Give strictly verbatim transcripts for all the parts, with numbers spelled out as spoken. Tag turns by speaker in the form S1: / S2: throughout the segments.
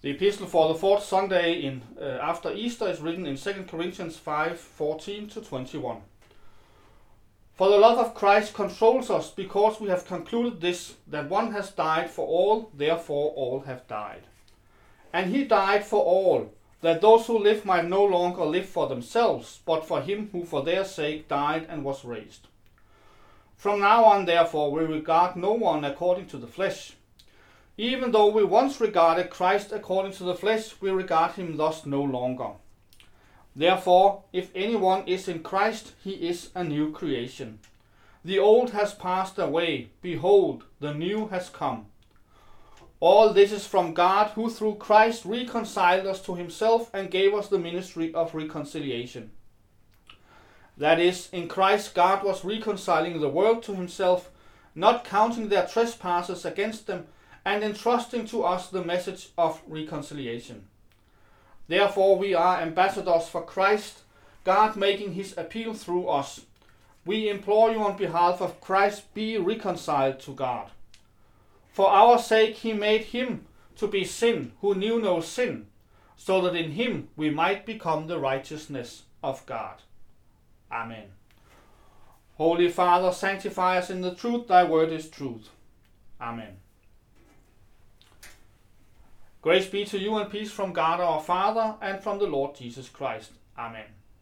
S1: The epistle for the fourth Sunday in uh, after Easter is written in Second Corinthians five fourteen to twenty-one. For the love of Christ controls us, because we have concluded this, that one has died for all, therefore all have died. And he died for all, that those who live might no longer live for themselves, but for him who for their sake died and was raised. From now on, therefore, we regard no one according to the flesh. Even though we once regarded Christ according to the flesh, we regard him thus no longer. Therefore, if anyone is in Christ, he is a new creation. The old has passed away, behold, the new has come. All this is from God, who through Christ reconciled us to himself and gave us the ministry of reconciliation. That is, in Christ God was reconciling the world to himself, not counting their trespasses against them, and entrusting to us the message of reconciliation. Therefore we are ambassadors for Christ, God making his appeal through us. We implore you on behalf of Christ, be reconciled to God. For our sake he made him to be sin, who knew no sin, so that in him we might become the righteousness of God. Amen. Holy Father, sanctify us in the truth, thy word is truth. Amen. Grace be to you and peace from God our Father and from the Lord Jesus Christ. Amen.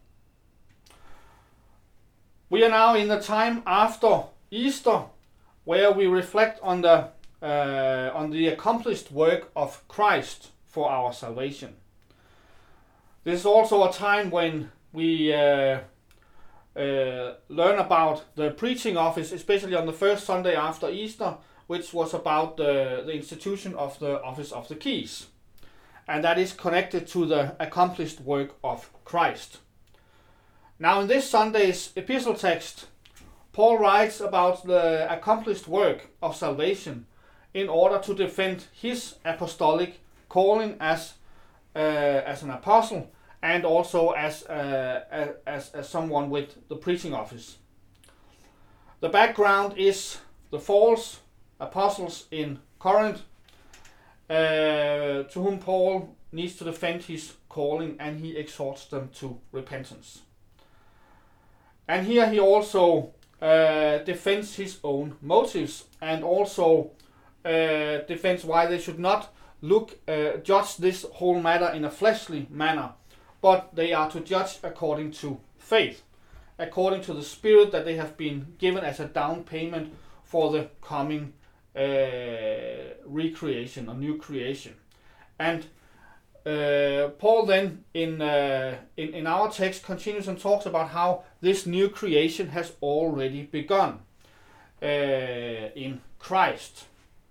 S1: We are now in the time after Easter, where we reflect on the uh, on the accomplished work of Christ for our salvation. This is also a time when we uh, uh, learn about the preaching office, especially on the first Sunday after Easter, which was about the, the institution of the office of the keys. And that is connected to the accomplished work of Christ. Now in this Sunday's epistle text, Paul writes about the accomplished work of salvation in order to defend his apostolic calling as, uh, as an apostle and also as, uh, as, as someone with the preaching office. The background is the false apostles in Corinth, uh, to whom Paul needs to defend his calling, and he exhorts them to repentance. And here he also uh, defends his own motives, and also uh, defends why they should not look uh, judge this whole matter in a fleshly manner, but they are to judge according to faith, according to the Spirit that they have been given as a down payment for the coming Uh, recreation or new creation. And uh, Paul then in, uh, in in our text continues and talks about how this new creation has already begun uh, in Christ.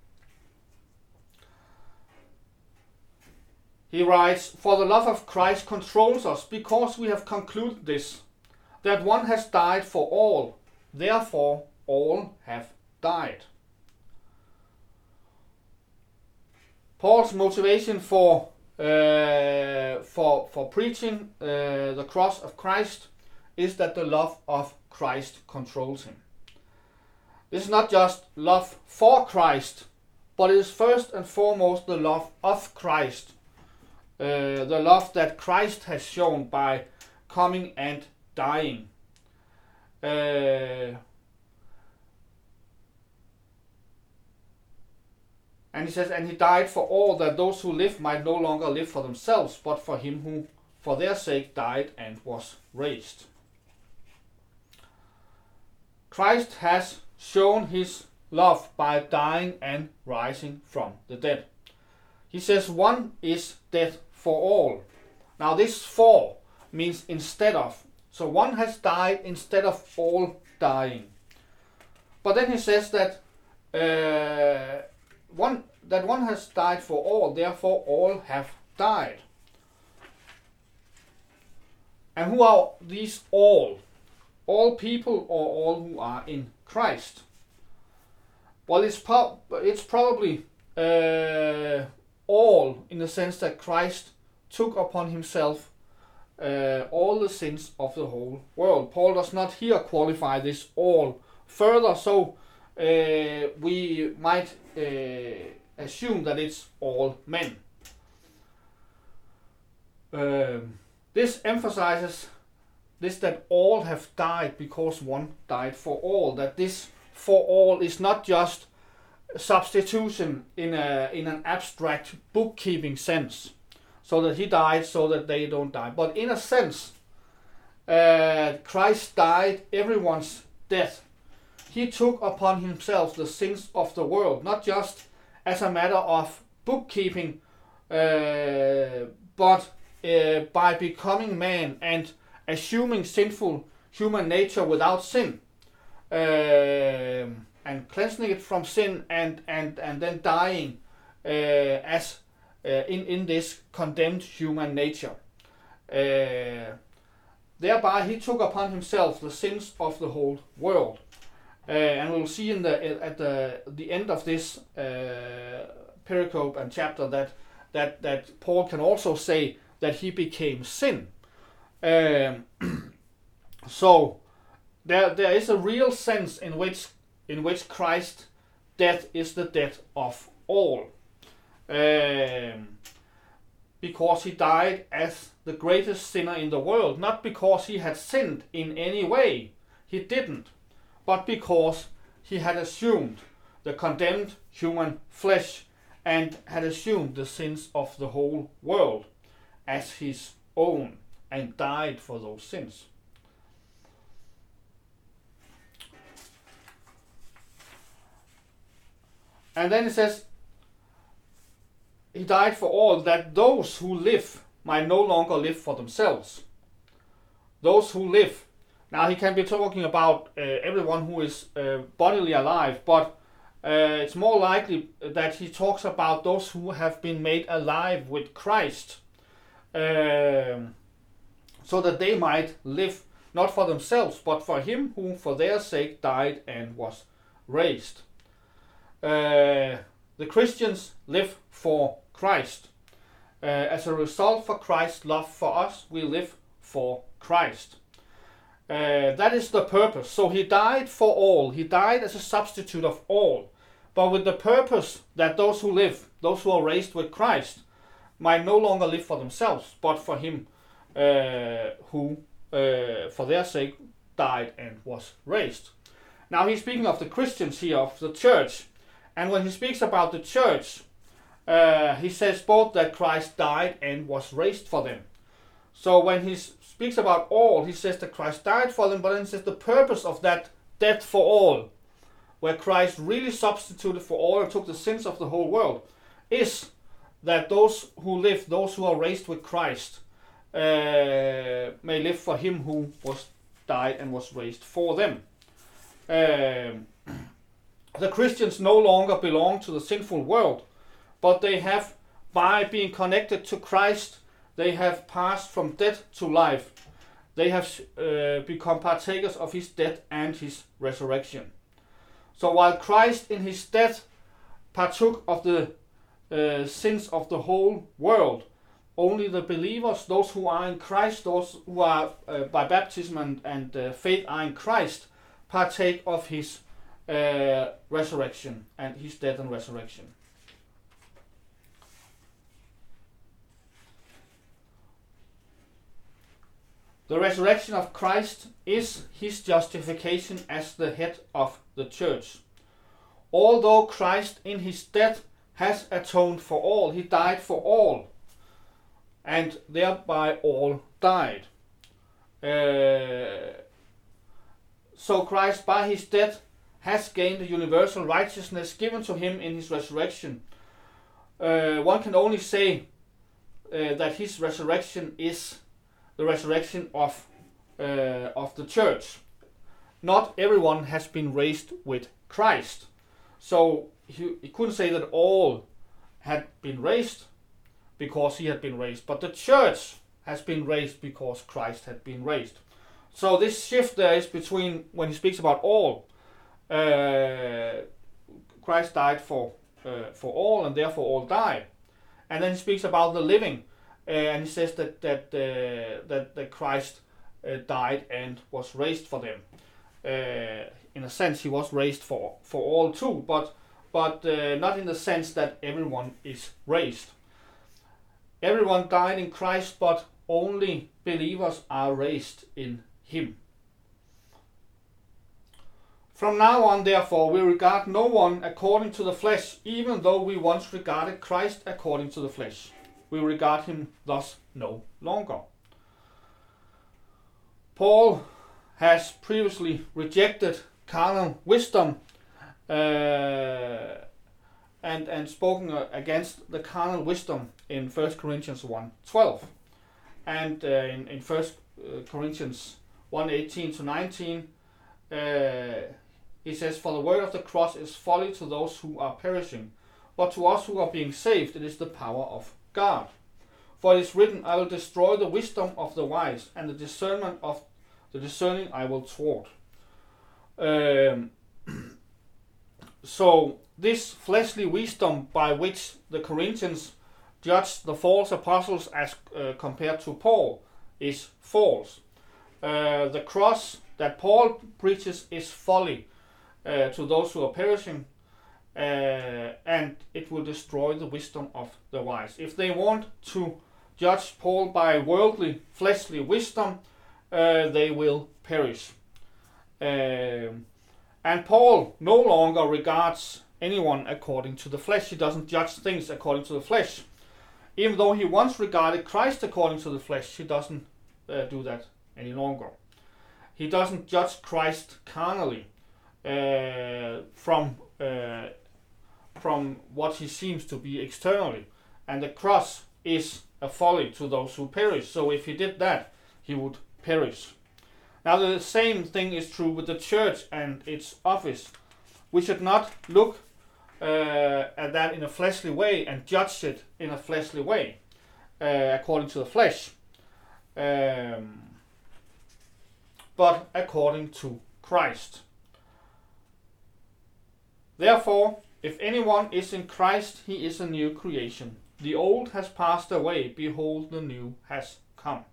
S1: He writes, "For the love of Christ controls us, because we have concluded this, that one has died for all, therefore all have died." Paul's motivation for uh, for for preaching uh, the cross of Christ is that the love of Christ controls him. This is not just love for Christ, but it is first and foremost the love of Christ, uh, the love that Christ has shown by coming and dying. Uh, And he says, and he died for all, that those who live might no longer live for themselves, but for him who for their sake died and was raised. Christ has shown his love by dying and rising from the dead. He says one is dead for all. Now this for means instead of. So one has died instead of all dying. But then he says that uh, One that one has died for all, therefore all have died. And who are these all? All people, or all who are in Christ? Well, it's, po- it's probably uh, all, in the sense that Christ took upon himself uh, all the sins of the whole world. Paul does not here qualify this all further, so Uh, we might uh, assume that it's all men. Um, this emphasizes this, that all have died because one died for all. That this for all is not just substitution in a in an abstract bookkeeping sense, so that he died so that they don't die. But in a sense, uh, Christ died everyone's death. He took upon himself the sins of the world, not just as a matter of bookkeeping, uh, but uh, by becoming man and assuming sinful human nature without sin, uh, and cleansing it from sin, and and and then dying uh, as uh, in in this condemned human nature. Uh, thereby, he took upon himself the sins of the whole world. Uh, and we'll see in the at the the end of this uh, pericope and chapter that that that Paul can also say that he became sin. Um, so there there is a real sense in which in which Christ's death is the death of all, um, because he died as the greatest sinner in the world, not because he had sinned in any way. He didn't. But because he had assumed the condemned human flesh and had assumed the sins of the whole world as his own and died for those sins. And then it says, he died for all, that those who live might no longer live for themselves. Those who live. Now he can be talking about uh, everyone who is uh, bodily alive, but uh, it's more likely that he talks about those who have been made alive with Christ, um, so that they might live not for themselves, but for him who for their sake died and was raised. Uh, the Christians live for Christ. Uh, as a result for Christ's love for us, we live for Christ. Uh, that is the purpose. So he died for all. He died as a substitute of all, but with the purpose that those who live, those who are raised with Christ, might no longer live for themselves, but for him uh, who, uh, for their sake, died and was raised. Now he's speaking of the Christians here, of the church. And when he speaks about the church, uh, he says both that Christ died and was raised for them. So when he speaks about all, he says that Christ died for them, but then he says the purpose of that death for all, where Christ really substituted for all and took the sins of the whole world, is that those who live, those who are raised with Christ, uh, may live for him who was died and was raised for them. Um, the Christians no longer belong to the sinful world, but they have, by being connected to Christ, they have passed from death to life. They have uh, become partakers of his death and his resurrection. So while Christ in his death partook of the uh, sins of the whole world, only the believers, those who are in Christ, those who are uh, by baptism and, and uh, faith are in Christ, partake of his uh, resurrection and his death and resurrection. The resurrection of Christ is his justification as the head of the church. Although Christ in his death has atoned for all, he died for all, and thereby all died. Uh, so Christ by his death has gained the universal righteousness given to him in his resurrection. Uh, one can only say uh, that his resurrection is the resurrection of uh, of the church. Not everyone has been raised with Christ. So he, he couldn't say that all had been raised because he had been raised, but the church has been raised because Christ had been raised. So this shift there is between, when he speaks about all, uh, Christ died for uh, for all and therefore all died. And then he speaks about the living, uh, and he says that that uh, that, that Christ uh, died and was raised for them. Uh, in a sense, he was raised for for all too, but but uh, not in the sense that everyone is raised. Everyone died in Christ, but only believers are raised in him. From now on, therefore, we regard no one according to the flesh, even though we once regarded Christ according to the flesh. We regard him thus no longer. Paul has previously rejected carnal wisdom uh, and, and spoken against the carnal wisdom in First Corinthians one twelve. And uh, in, in First Corinthians one eighteen to nineteen, uh, he says, "For the word of the cross is folly to those who are perishing, but to us who are being saved it is the power of God. For it is written, I will destroy the wisdom of the wise, and the discernment of the discerning I will thwart." Um, so this fleshly wisdom by which the Corinthians judged the false apostles as uh, compared to Paul is false. Uh, the cross that Paul preaches is folly uh, to those who are perishing, uh, and it will destroy the wisdom of the wise. If they want to judge Paul by worldly, fleshly wisdom, uh, they will perish. Um, and Paul no longer regards anyone according to the flesh. He doesn't judge things according to the flesh. Even though he once regarded Christ according to the flesh, he doesn't uh, do that any longer. He doesn't judge Christ carnally uh, from uh, from what he seems to be externally. And the cross is a folly to those who perish. So if he did that, he would perish. Now the same thing is true with the church and its office. We should not look uh, at that in a fleshly way and judge it in a fleshly way, uh, according to the flesh, um, but according to Christ. Therefore, if anyone is in Christ, he is a new creation. The old has passed away, behold, the new has come.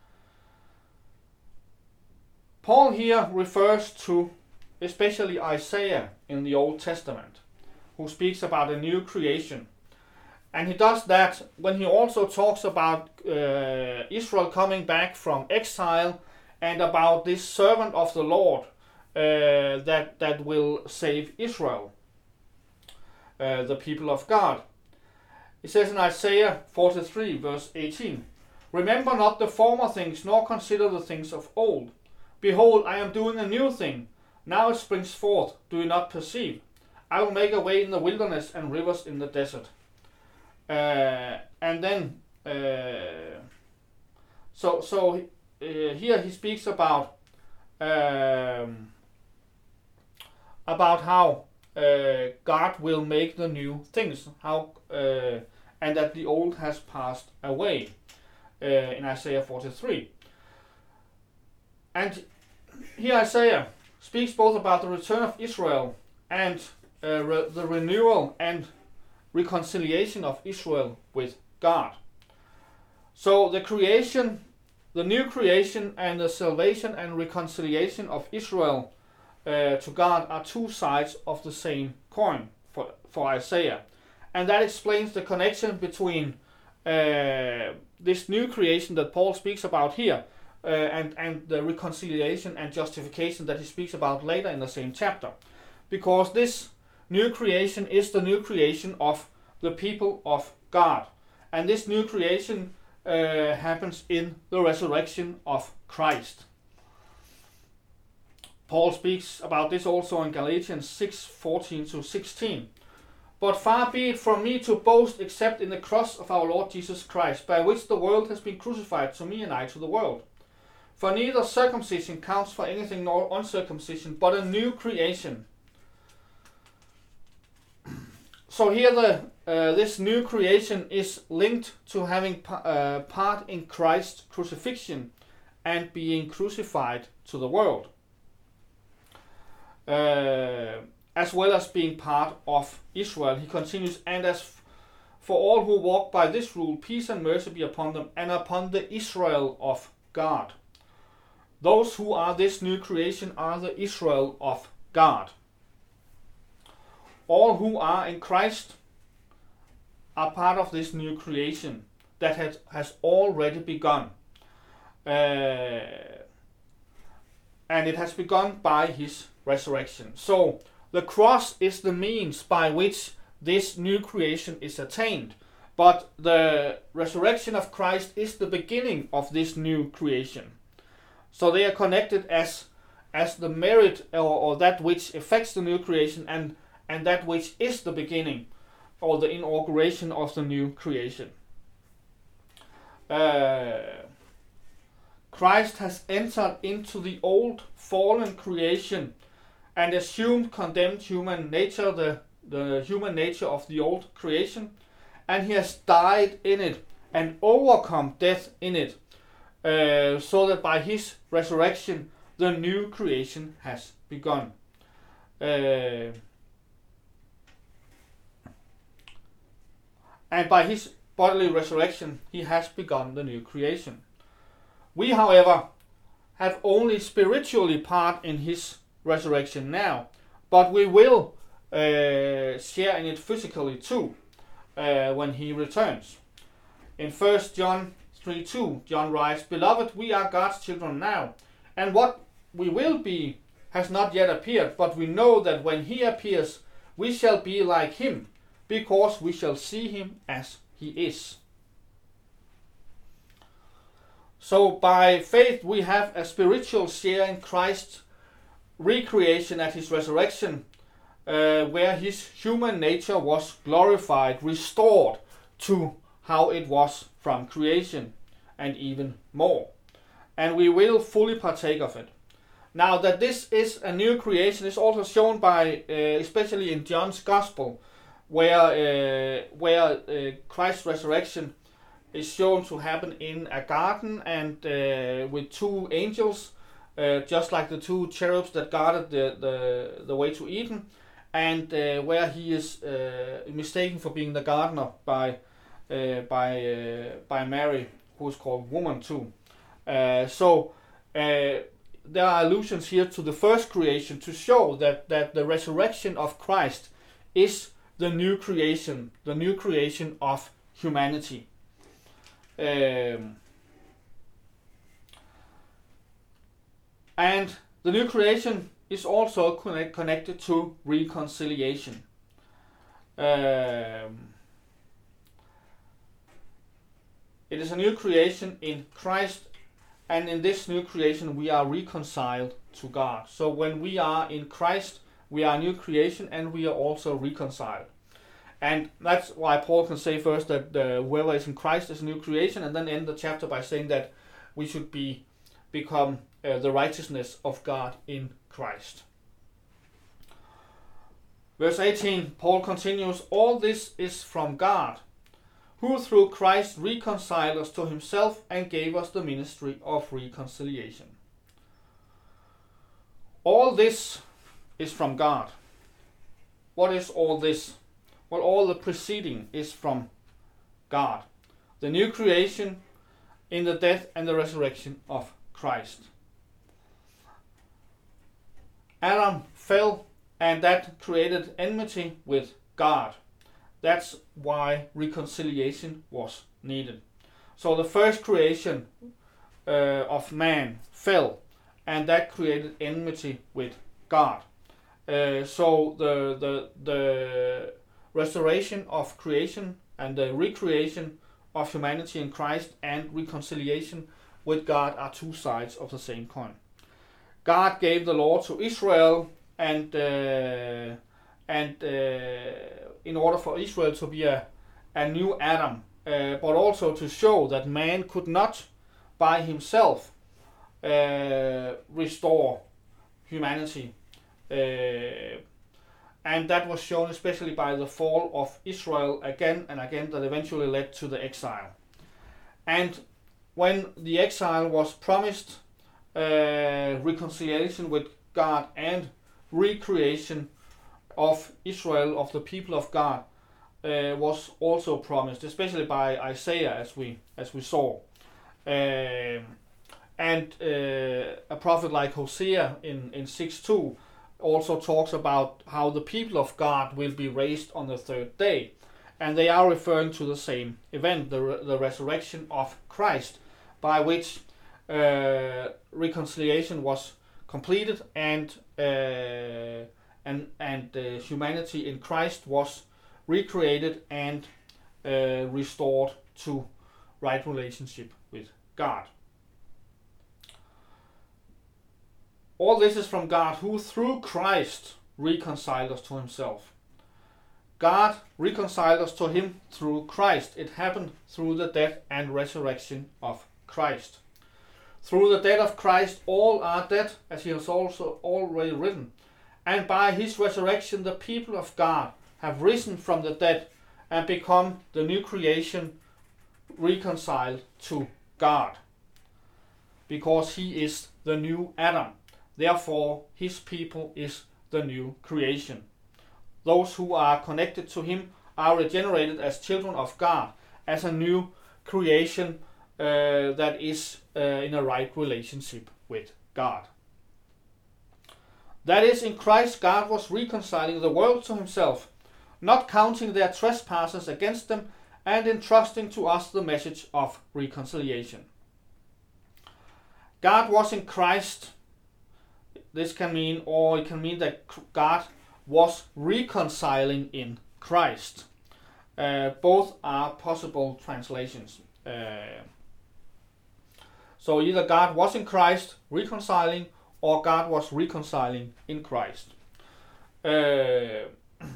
S1: Paul here refers to especially Isaiah in the Old Testament, who speaks about a new creation. And he does that when he also talks about uh, Israel coming back from exile and about this servant of the Lord uh, that, that will save Israel, uh, the people of God. It says in Isaiah forty-three, verse eighteen, "Remember not the former things, nor consider the things of old. Behold, I am doing a new thing. Now it springs forth. Do you not perceive? I will make a way in the wilderness and rivers in the desert." Uh, and then, uh, so so uh, here he speaks about um, about how uh, God will make the new things, how uh, and that the old has passed away uh, in Isaiah forty-three. And here Isaiah speaks both about the return of Israel and uh, re- the renewal and reconciliation of Israel with God. So the creation, the new creation and the salvation and reconciliation of Israel uh, to God are two sides of the same coin for, for Isaiah. And that explains the connection between uh, this new creation that Paul speaks about here Uh, and, and the reconciliation and justification that he speaks about later in the same chapter. Because this new creation is the new creation of the people of God. And this new creation uh, happens in the resurrection of Christ. Paul speaks about this also in Galatians six fourteen to sixteen. "But far be it from me to boast except in the cross of our Lord Jesus Christ, by which the world has been crucified to me and I to the world. For neither circumcision counts for anything nor uncircumcision, but a new creation." So here the uh, this new creation is linked to having pa- uh, part in Christ's crucifixion and being crucified to the world, uh, as well as being part of Israel. He continues, "And as f- for all who walk by this rule, peace and mercy be upon them and upon the Israel of God." Those who are this new creation are the Israel of God. All who are in Christ are part of this new creation. that has, has already begun. Uh, and it has begun by his resurrection. So the cross is the means by which this new creation is attained, but the resurrection of Christ is the beginning of this new creation. So they are connected as as the merit or, or that which affects the new creation, and and that which is the beginning or the inauguration of the new creation. Uh, Christ has entered into the old fallen creation and assumed condemned human nature, the, the human nature of the old creation, and he has died in it and overcome death in it, uh, so that by his resurrection the new creation has begun. Uh, and by his bodily resurrection he has begun the new creation. We, however, have only spiritually part in his resurrection now, but we will uh, share in it physically too uh, when he returns. In First John three two, John writes, "Beloved, we are God's children now, and what we will be has not yet appeared, but we know that when he appears, we shall be like him, because we shall see him as he is." So by faith we have a spiritual share in Christ's recreation at his resurrection, uh, where his human nature was glorified, restored to how it was from creation, and even more. And we will fully partake of it. Now that this is a new creation is also shown by, uh, especially in John's Gospel, where uh, where uh, Christ's resurrection is shown to happen in a garden and uh, with two angels, uh, just like the two cherubs that guarded the, the, the way to Eden, and uh, where he is uh, mistaken for being the gardener by uh, by uh, by Mary, who is called woman too. Uh, so uh, there are allusions here to the first creation to show that that the resurrection of Christ is the new creation, the new creation of humanity. Um, and the new creation is also connect, connected to reconciliation. Um, it is a new creation in Christ, and in this new creation we are reconciled to God. So when we are in Christ, we are a new creation and we are also reconciled. And that's why Paul can say first that uh, whoever is in Christ is a new creation, and then end the chapter by saying that we should be become uh, the righteousness of God in Christ. Verse eighteen, Paul continues, "All this is from God, who through Christ reconciled us to himself and gave us the ministry of reconciliation." All this is from God. What is all this? Well, all the preceding is from God. The new creation in the death and the resurrection of Christ. Adam fell, and that created enmity with God. That's why reconciliation was needed. So the first creation uh, of man fell, and that created enmity with God. Uh, so the the the restoration of creation and the recreation of humanity in Christ and reconciliation with God are two sides of the same coin. God gave the law to Israel, and uh, and uh, in order for Israel to be a, a new Adam, uh, but also to show that man could not by himself uh, restore humanity. Uh, and that was shown especially by the fall of Israel again and again, that eventually led to the exile. And when the exile was promised, uh, reconciliation with God and recreation of Israel, of the people of God, uh, was also promised, especially by Isaiah, as we as we saw. Um, and uh, a prophet like Hosea in, in six two also talks about how the people of God will be raised on the third day. and they are referring to the same event, the, re- the resurrection of Christ, by which uh, reconciliation was completed and uh, and and uh, humanity in Christ was recreated and uh, restored to right relationship with God. All this is from God, who through Christ reconciled us to himself. God reconciled us to him through Christ. It happened through the death and resurrection of Christ. Through the death of Christ, all are dead, as he has also already written. And by his resurrection, the people of God have risen from the dead and become the new creation, reconciled to God. Because he is the new Adam. Therefore, his people is the new creation. Those who are connected to him are regenerated as children of God, as a new creation uh, that is uh, in a right relationship with God. That is, in Christ God was reconciling the world to himself, not counting their trespasses against them, and entrusting to us the message of reconciliation. God was in Christ. This can mean, or it can mean that God was reconciling in Christ. Uh, both are possible translations. Uh, so either God was in Christ reconciling, or God was reconciling in Christ. Uh,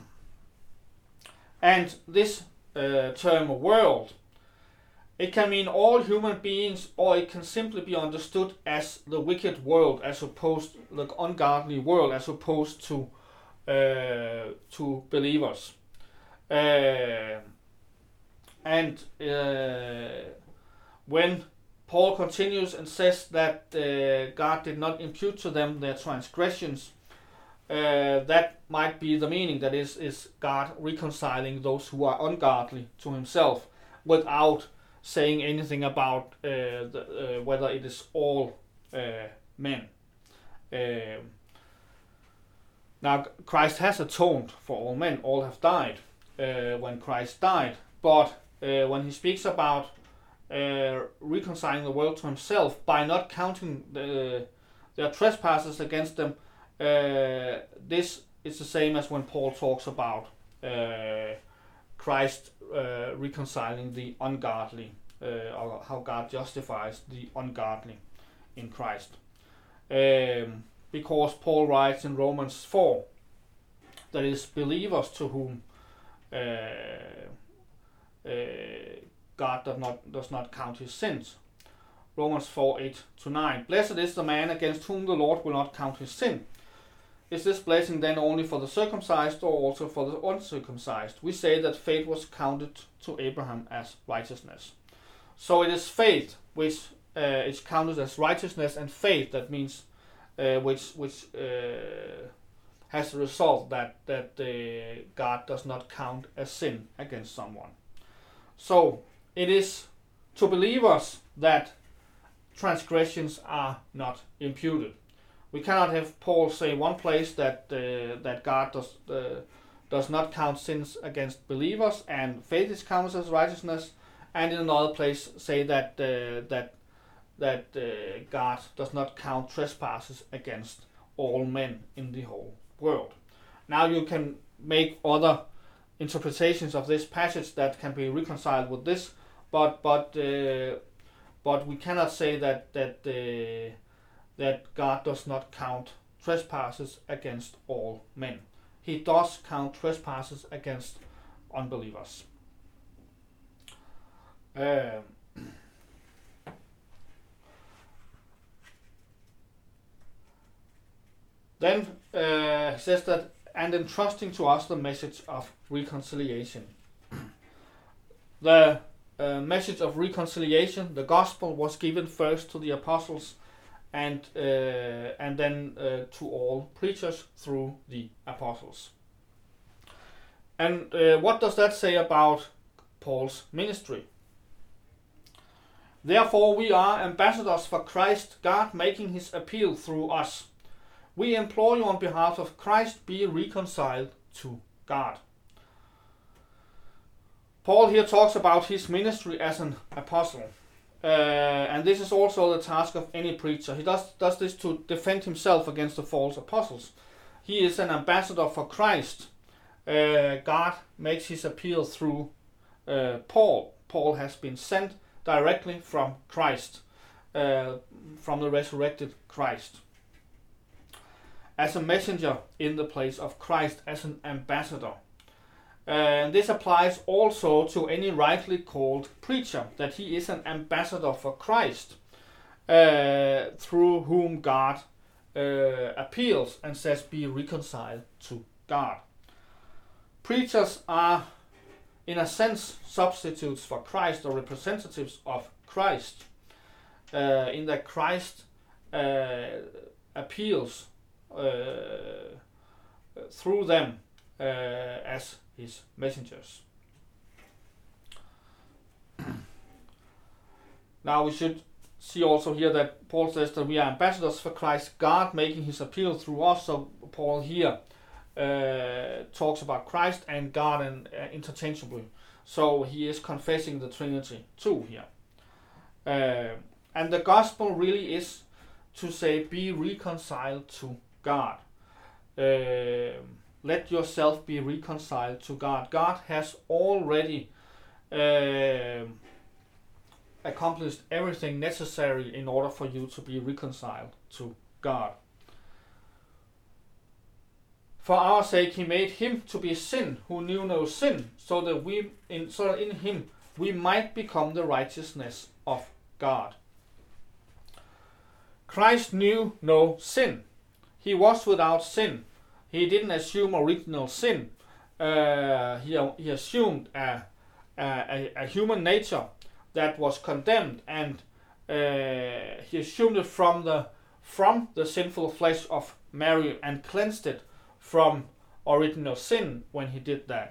S1: and this uh, term world, it can mean all human beings, or it can simply be understood as the wicked world, as opposed to the ungodly world, as opposed to uh, to believers. Uh, and uh, when Paul continues and says that uh, God did not impute to them their transgressions, uh, that might be the meaning. That is, is God reconciling those who are ungodly to himself, without saying anything about uh, the, uh, whether it is all uh, men. Uh, now, Christ has atoned for all men. All have died uh, when Christ died. But uh, when he speaks about uh, reconciling the world to himself by not counting the, their trespasses against them, uh, this is the same as when Paul talks about uh, Christ uh, reconciling the ungodly, uh, or how God justifies the ungodly in Christ. Um, because Paul writes in Romans four that it is believers to whom uh, uh, God does not, does not count his sins. Romans four, eight to nine. Blessed is the man against whom the Lord will not count his sin. Is this blessing then only for the circumcised, or also for the uncircumcised? We say that faith was counted to Abraham as righteousness. So it is faith which uh, is counted as righteousness, and faith that means uh, which which uh, has the result that that uh, God does not count as sin against someone. So it is to believers that transgressions are not imputed. We cannot have Paul say one place that uh, that God does uh, does not count sins against believers, and faith is counted as righteousness, and in another place say that uh, that that uh, God does not count trespasses against all men in the whole world. Now you can make other interpretations of this passage that can be reconciled with this, but but uh, but we cannot say that that. Uh, that God does not count trespasses against all men. He does count trespasses against unbelievers. Uh, then uh, he says that, and entrusting to us the message of reconciliation. The uh, message of reconciliation, the gospel, was given first to the apostles, and uh, and then uh, to all preachers through the apostles. And uh, what does that say about Paul's ministry? Therefore we are ambassadors for Christ, God making his appeal through us. We implore you on behalf of Christ, be reconciled to God. Paul here talks about his ministry as an apostle. Uh, and this is also the task of any preacher. He does, does this to defend himself against the false apostles. He is an ambassador for Christ. Uh, God makes his appeal through uh, Paul. Paul has been sent directly from Christ, uh, from the resurrected Christ, as a messenger in the place of Christ, as an ambassador. Uh, and this applies also to any rightly called preacher, that he is an ambassador for Christ, uh, through whom God uh, appeals and says, be reconciled to God. Preachers are, in a sense, substitutes for Christ, or representatives of Christ, uh, in that Christ uh, appeals uh, through them uh, as his messengers. Now we should see also here that Paul says that we are ambassadors for Christ, God making his appeal through us. So Paul here uh, talks about Christ and God and uh, interchangeably. So he is confessing the Trinity too here. Uh, and the gospel really is to say, be reconciled to God. Uh, let yourself be reconciled to God. God has already uh, accomplished everything necessary in order for you to be reconciled to God. For our sake he made him to be sin who knew no sin, so that we in so that in him we might become the righteousness of God. Christ knew no sin. He was without sin. He didn't assume original sin. Uh, he, he assumed a, a, a human nature that was condemned, and uh, he assumed it from the from the sinful flesh of Mary and cleansed it from original sin when he did that.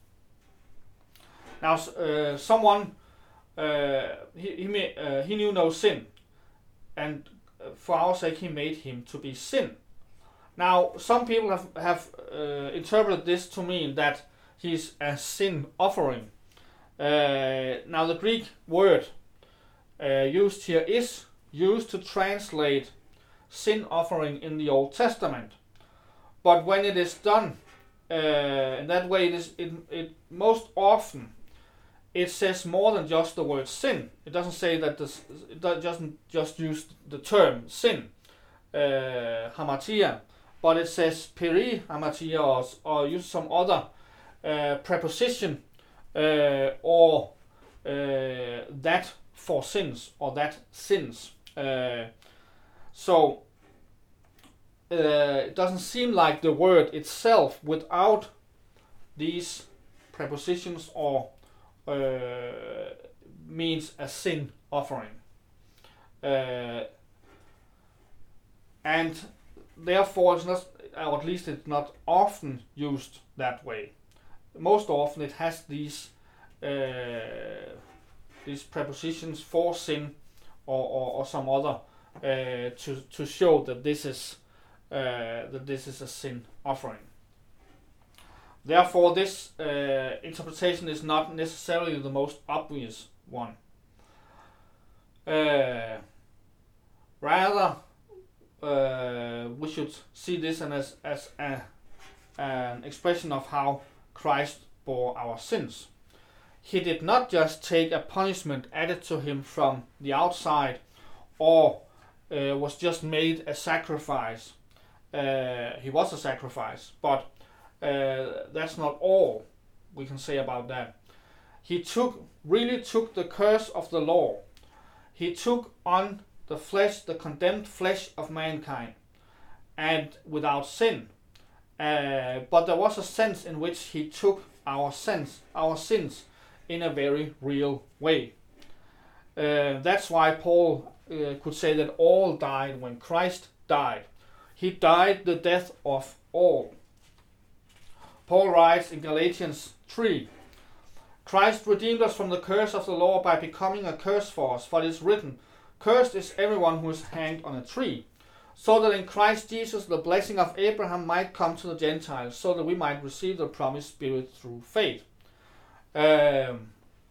S1: Now, uh, someone uh, he he, may, uh, he knew no sin, and for our sake he made him to be sin. Now, some people have have uh, interpreted this to mean that he's a sin offering. Uh, now, the Greek word uh, used here is used to translate sin offering in the Old Testament. But when it is done uh, in that way, it is it, it most often it says more than just the word sin. It doesn't say that this, it doesn't just use the term sin, uh, hamatia, but it says peri hamatia, or, or use some other uh, preposition uh, or uh, that for sins, or that sins. Uh, so uh, it doesn't seem like the word itself without these prepositions or Uh, means a sin offering, uh, and therefore it's not, or at least it's not often used that way. Most often it has these uh, these prepositions for sin or, or, or some other uh, to to show that this is uh, that this is a sin offering. Therefore, this uh, interpretation is not necessarily the most obvious one. Uh, rather, uh, we should see this as, as a, an expression of how Christ bore our sins. He did not just take a punishment added to him from the outside, or uh, was just made a sacrifice. Uh, he was a sacrifice, but Uh, that's not all we can say about that. He took, really took the curse of the law. He took on the flesh, the condemned flesh of mankind, and without sin. Uh, but there was a sense in which he took our sins, our sins, in a very real way. Uh, that's why Paul uh, could say that all died when Christ died. He died the death of all. Paul writes in Galatians three, Christ redeemed us from the curse of the law by becoming a curse for us, for it is written, cursed is everyone who is hanged on a tree, so that in Christ Jesus the blessing of Abraham might come to the Gentiles, so that we might receive the promised Spirit through faith. Um,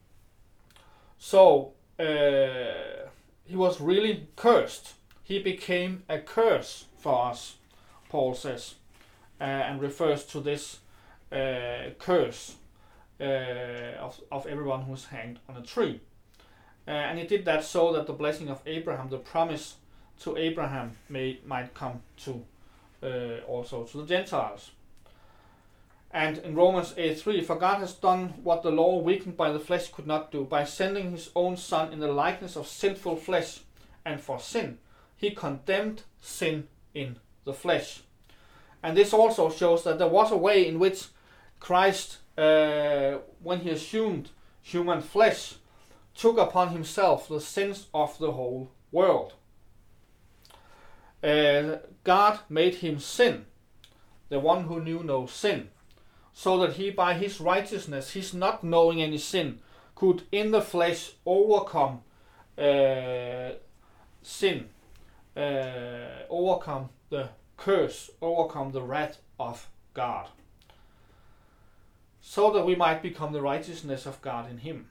S1: so uh, he was really cursed. He became a curse for us, Paul says, uh, and refers to this uh, curse uh, of, of everyone who's hanged on a tree. Uh, and he did that so that the blessing of Abraham, the promise to Abraham, may might come to uh, also to the Gentiles. And in Romans eight three, for God has done what the law weakened by the flesh could not do, by sending his own Son in the likeness of sinful flesh, and for sin, he condemned sin in the flesh. And this also shows that there was a way in which Christ, uh, when he assumed human flesh, took upon himself the sins of the whole world. Uh, God made him sin, the one who knew no sin, so that he by his righteousness, his not knowing any sin, could in the flesh overcome uh, sin, uh, overcome the curse, overcome the wrath of God, so that we might become the righteousness of God in him.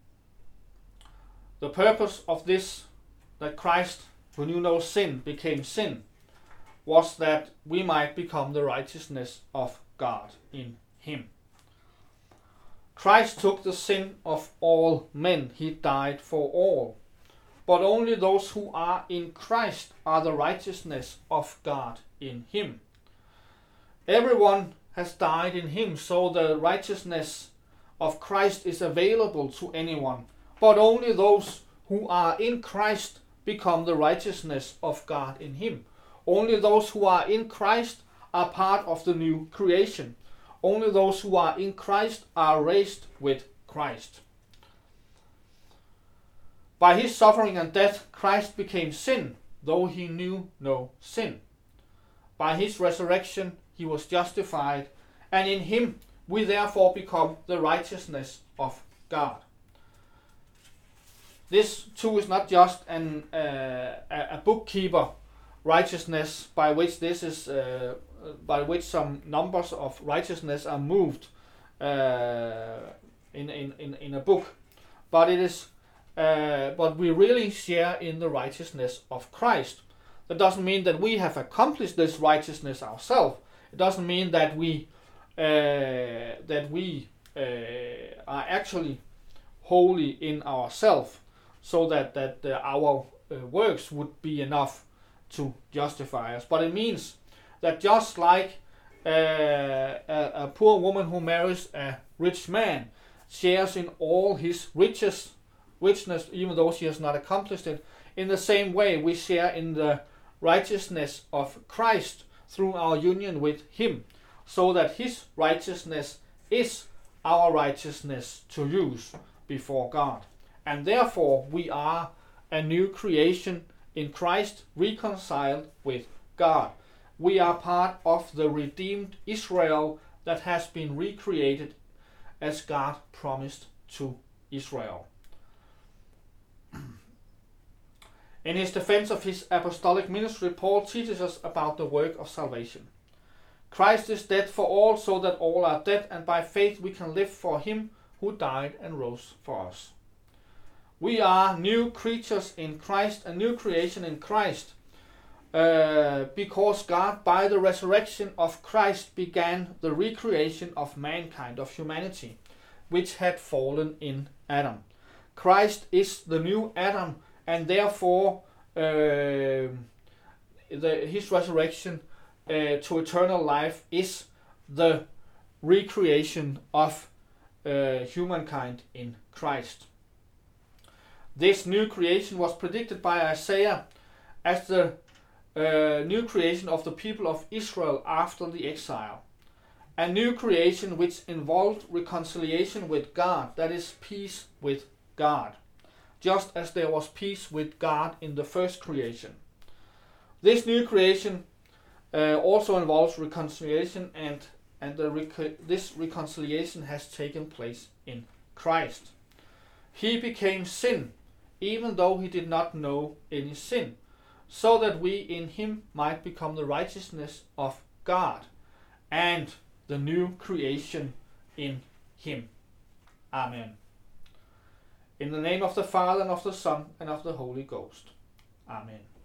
S1: The purpose of this, that Christ, who knew no sin, became sin, was that we might become the righteousness of God in him. Christ took the sin of all men. He died for all. But only those who are in Christ are the righteousness of God in him. Everyone has died in him, so the righteousness of Christ is available to anyone. But only those who are in Christ become the righteousness of God in him. Only those who are in Christ are part of the new creation. Only those who are in Christ are raised with Christ. By his suffering and death, Christ became sin, though he knew no sin. By his resurrection, he was justified, and in him we therefore become the righteousness of God. This too is not just an, uh, a bookkeeper righteousness by which this is uh, by which some numbers of righteousness are moved uh, in, in, in, in a book, but it is uh, but we really share in the righteousness of Christ. That doesn't mean that we have accomplished this righteousness ourselves. It doesn't mean that we uh, that we uh, are actually holy in ourselves, so that that uh, our uh, works would be enough to justify us. But it means that just like uh, a, a poor woman who marries a rich man shares in all his riches, richness, even though she has not accomplished it, in the same way we share in the righteousness of Christ through our union with him, so that his righteousness is our righteousness to use before God. And therefore we are a new creation in Christ, reconciled with God. We are part of the redeemed Israel that has been recreated as God promised to Israel. In his defense of his apostolic ministry, Paul teaches us about the work of salvation. Christ is dead for all, so that all are dead, and by faith we can live for him who died and rose for us. We are new creatures in Christ, a new creation in Christ, uh, because God, by the resurrection of Christ, began the recreation of mankind, of humanity, which had fallen in Adam. Christ is the new Adam, and therefore uh, the, his resurrection uh, to eternal life is the recreation of uh, humankind in Christ. This new creation was predicted by Isaiah as the uh, new creation of the people of Israel after the exile. A new creation which involved reconciliation with God, that is, peace with God, just as there was peace with God in the first creation. This new creation uh, also involves reconciliation, and, and the rec- this reconciliation has taken place in Christ. He became sin, even though he did not know any sin, so that we in him might become the righteousness of God and the new creation in him. Amen. In the name of the Father, and of the Son, and of the Holy Ghost. Amen.